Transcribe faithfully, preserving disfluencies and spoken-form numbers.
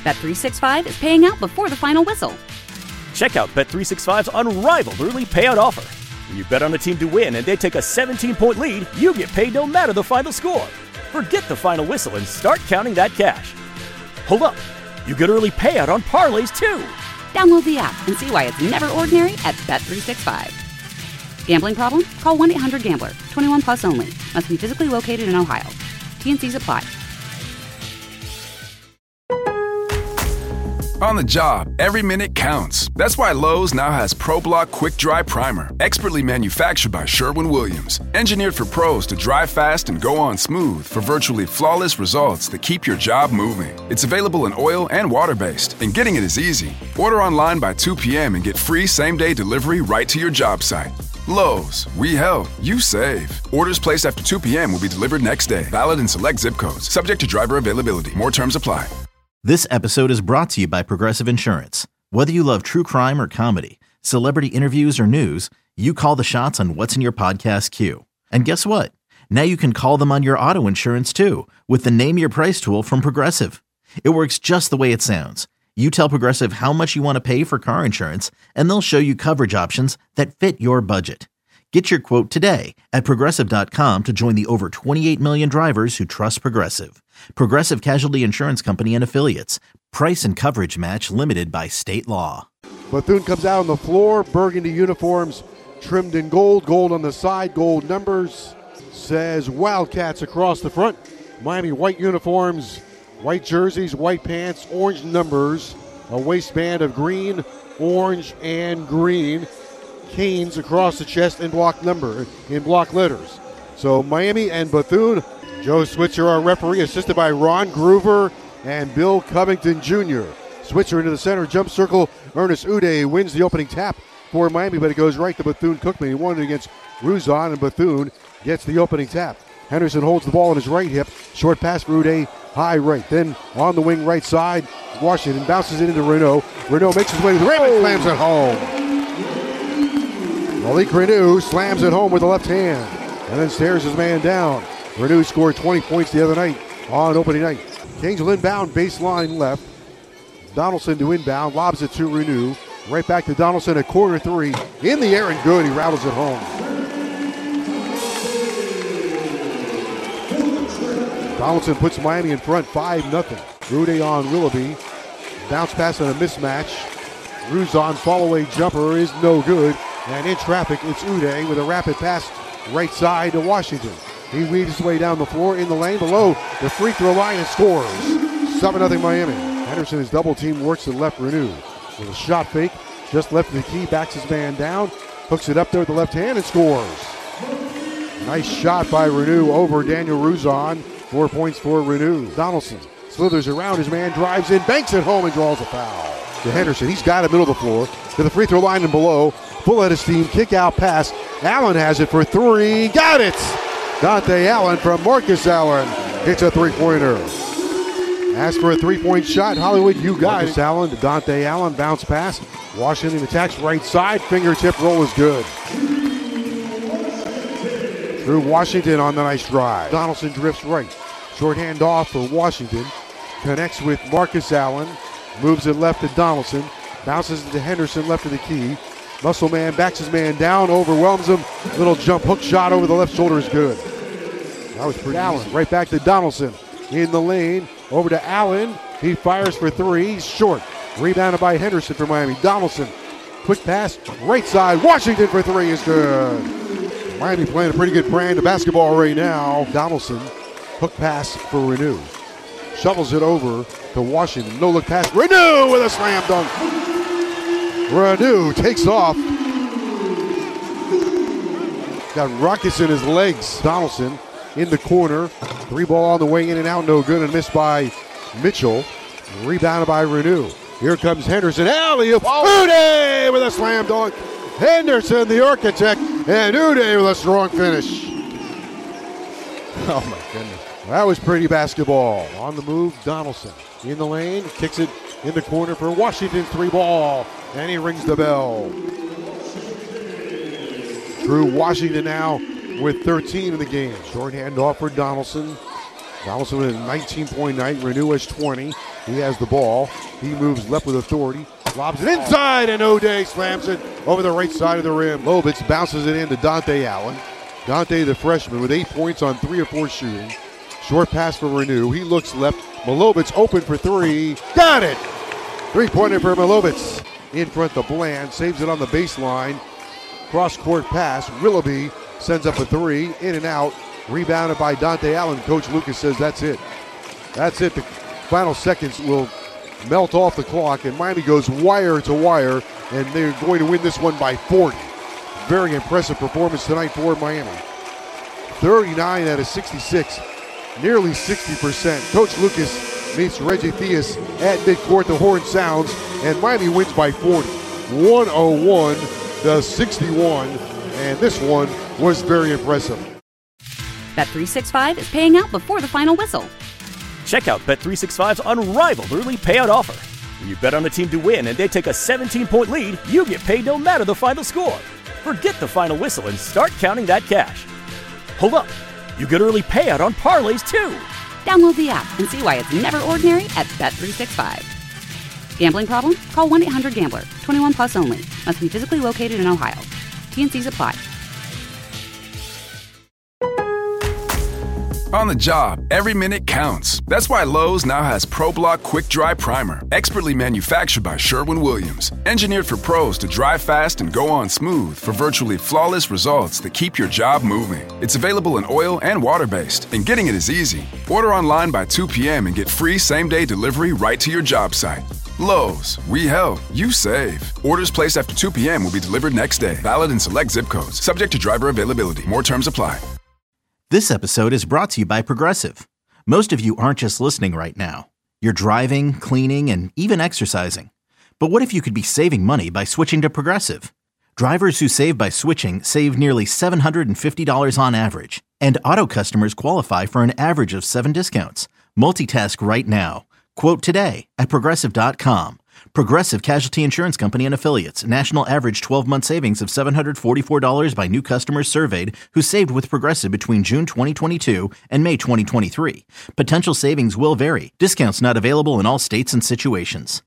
Bet three sixty-five is paying out before the final whistle. Check out Bet three sixty-five's unrivaled early payout offer. When you bet on a team to win and they take a seventeen-point lead, you get paid no matter the final score. Forget the final whistle and start counting that cash. Hold up. You get early payout on parlays, too. Download the app and see why it's never ordinary at Bet three sixty-five. Gambling problem? Call one eight hundred gambler. twenty-one plus only. Must be physically located in Ohio. T N Cs apply. On the job, every minute counts. That's why Lowe's now has ProBlock Quick Dry Primer, expertly manufactured by Sherwin-Williams. Engineered for pros to dry fast and go on smooth for virtually flawless results that keep your job moving. It's available in oil and water-based, and getting it is easy. Order online by two p.m. and get free same-day delivery right to your job site. Lowe's, we help, you save. Orders placed after two p.m. will be delivered next day. Valid in select zip codes. Subject to driver availability. More terms apply. This episode is brought to you by Progressive Insurance. Whether you love true crime or comedy, celebrity interviews or news, you call the shots on what's in your podcast queue. And guess what? Now you can call them on your auto insurance too with the Name Your Price tool from Progressive. It works just the way it sounds. You tell Progressive how much you want to pay for car insurance, and they'll show you coverage options that fit your budget. Get your quote today at Progressive dot com to join the over twenty-eight million drivers who trust Progressive. Progressive Casualty Insurance Company and Affiliates. Price and coverage match limited by state law. Bethune comes out on the floor. Burgundy uniforms trimmed in gold. Gold on the side. Gold numbers. Says Wildcats across the front. Miami white uniforms. White jerseys. White pants. Orange numbers. A waistband of green, orange, and green. Canes across the chest in block number, in block letters. So Miami and Bethune. Joe Switzer, our referee, assisted by Ron Groover and Bill Covington Junior Switzer into the center, jump circle. Ernest Uday wins the opening tap for Miami, but it goes right to Bethune-Cookman. He won it against Ruzon, and Bethune gets the opening tap. Henderson holds the ball on his right hip. Short pass for Uday, high right. Then on the wing right side, Washington bounces it into Renault. Renault makes his way to the rim and slams it home. Malik Reneau slams it home with the left hand and then stares his man down. Reneau scored twenty points the other night on opening night. Kings will inbound, baseline left. Donaldson to inbound, lobs it to Reneau. Right back to Donaldson at corner three. In the air and good, he rattles it home. Donaldson puts Miami in front five nothing. Rudy on Willoughby. Bounce pass on a mismatch. Ruzon follow-away jumper is no good. And in traffic, it's Uday with a rapid pass right side to Washington. He weaves his way down the floor in the lane below the free throw line and scores. seven nothing Miami. Henderson, his double team, works to left Reneau. With a shot fake, just left of the key, backs his man down, hooks it up there with the left hand and scores. Nice shot by Reneau over Daniel Ruzon. Four points for Reneau. Donaldson slithers around his man, drives in, banks it home and draws a foul. To Henderson, he's got it middle of the floor to the free throw line and below. Full head of steam, kick out pass. Allen has it for three. Got it! Dante Allen from Marcus Allen hits a three-pointer. As for a three-point shot, Hollywood, you got Marcus it. Allen to Dante Allen, bounce pass. Washington attacks right side, fingertip roll is good. Through Washington on the nice drive. Donaldson drifts right. Short hand off for Washington. Connects with Marcus Allen. Moves it left to Donaldson. Bounces it to Henderson, left of the key. Muscle man backs his man down, overwhelms him. Little jump hook shot over the left shoulder is good. That was pretty Allen. Right back to Donaldson. In the lane, over to Allen. He fires for three. He's short. Rebounded by Henderson for Miami. Donaldson. Quick pass. Right side. Washington for three is good. Miami playing a pretty good brand of basketball right now. Donaldson. Hook pass for Reneau. Shovels it over to Washington. No look pass. Reneau with a slam dunk. Reneau takes off. Got rockets in his legs. Donaldson in the corner. Three ball on the way in and out. No good and missed by Mitchell. Rebounded by Reneau. Here comes Henderson. Alley-oop. Uday with a slam dunk. Henderson, the architect, and Uday with a strong finish. Oh, my goodness. That was pretty basketball. On the move, Donaldson. In the lane, kicks it in the corner for Washington. Three ball, and he rings the bell. Drew Washington now with thirteen in the game. Short handoff for Donaldson. Donaldson with a nineteen-point night. Reneau has twenty. He has the ball. He moves left with authority. Lobs it inside, and O'Day slams it over the right side of the rim. Lovitz bounces it into Dante Allen. Dante, the freshman, with eight points on three or four shooting. Short pass for Renew. He looks left. Milovitz open for three. Got it! Three-pointer for Milovitz. In front to Bland. Saves it on the baseline. Cross-court pass. Willoughby sends up a three. In and out. Rebounded by Dante Allen. Coach Lucas says that's it. That's it. The final seconds will melt off the clock, and Miami goes wire to wire, and they're going to win this one by forty. Very impressive performance tonight for Miami. thirty-nine out of sixty-six, nearly sixty percent. Coach Lucas meets Reggie Theus at midcourt. The horn sounds, and Miami wins by forty. one oh one to sixty-one, and this one was very impressive. Bet three sixty-five is paying out before the final whistle. Check out Bet three sixty-five's unrivaled early payout offer. When you bet on a team to win and they take a seventeen-point lead, you get paid no matter the final score. Forget the final whistle and start counting that cash. Hold up, you get early payout on parlays too. Download the app and see why it's never ordinary at Bet three sixty-five. Gambling problem? Call one eight hundred gambler. twenty-one plus only. Must be physically located in Ohio. T and C's apply. On the job, every minute counts. That's why Lowe's now has ProBlock Quick Dry Primer, expertly manufactured by Sherwin-Williams. Engineered for pros to dry fast and go on smooth for virtually flawless results that keep your job moving. It's available in oil and water-based, and getting it is easy. Order online by two p.m. and get free same-day delivery right to your job site. Lowe's, we help, you save. Orders placed after two p.m. will be delivered next day. Valid in select zip codes. Subject to driver availability. More terms apply. This episode is brought to you by Progressive. Most of you aren't just listening right now. You're driving, cleaning, and even exercising. But what if you could be saving money by switching to Progressive? Drivers who save by switching save nearly seven hundred fifty dollars on average. And auto customers qualify for an average of seven discounts. Multitask right now. Quote today at Progressive dot com. Progressive Casualty Insurance Company and Affiliates. National average twelve-month savings of seven hundred forty-four dollars by new customers surveyed who saved with Progressive between June twenty twenty-two and May twenty twenty-three. Potential savings will vary. Discounts not available in all states and situations.